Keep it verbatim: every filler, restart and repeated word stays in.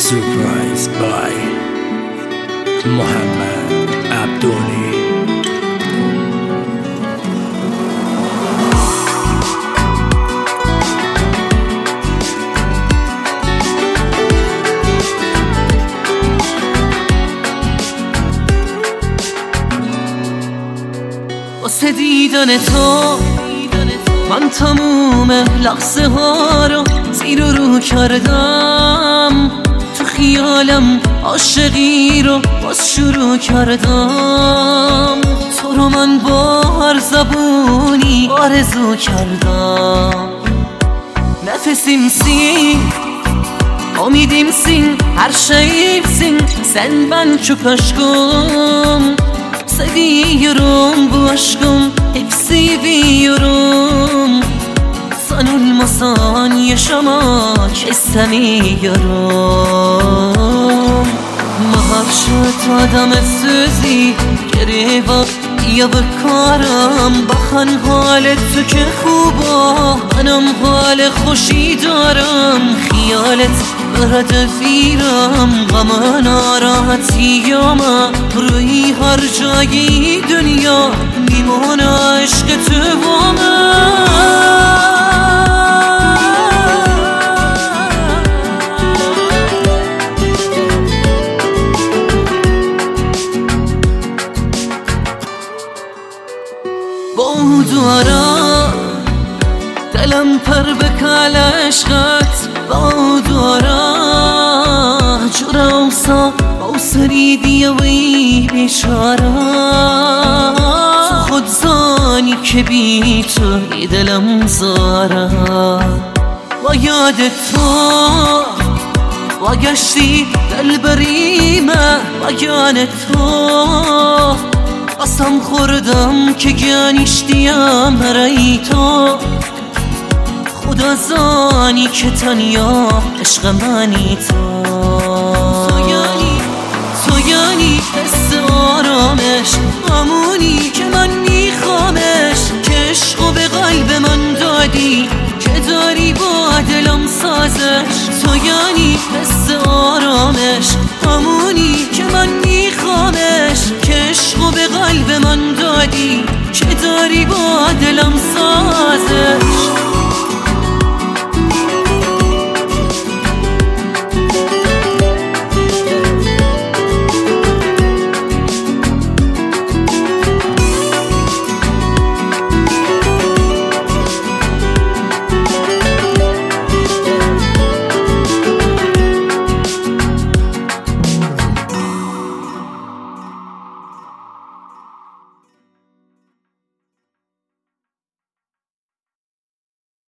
Surprised by محمد عبدونی. واسه دیدن تو من تموم لحظه ها رو زیر و رو کردم، تو خیالم عاشقی رو باز شروع کردم، تو رو من با هر زبونی آرزو کردم. Nefesimsin, umidimsin, her şeyimsin, sen ben çok aşkım. Seviyorum bu aşkım, hep seviyorum. Sen olmasan yaşamak istemiyorum. محشت آدم سوزی گریبا یا بکارم بخن حال تو که خوبا منم حال خوشی دارم، خیالت برد فیرم غم ناراحتیام روی هر جایی دنیا میمونه عشق تو با من. با دارم دلم پر بکل عشقت، با دارم جرامسا با سریدی وی بیشارم. تو خود زانی که بی تو دلم زارم، با یاد تو با گشتی دل بریمه، با یاد تو قسم خوردم که گنیشتیم برای تو، خدا زانی که تنیا عشق منی تو. تو یعنی تو یعنی حس آرامش، همونی که من میخوامش، که عشقو به قلب من دادی که داری با دلم سازش. تو یعنی حس آرامش، همونی که من میخوامش، که عشقو به قلب من دادی که داری با دلم سازش.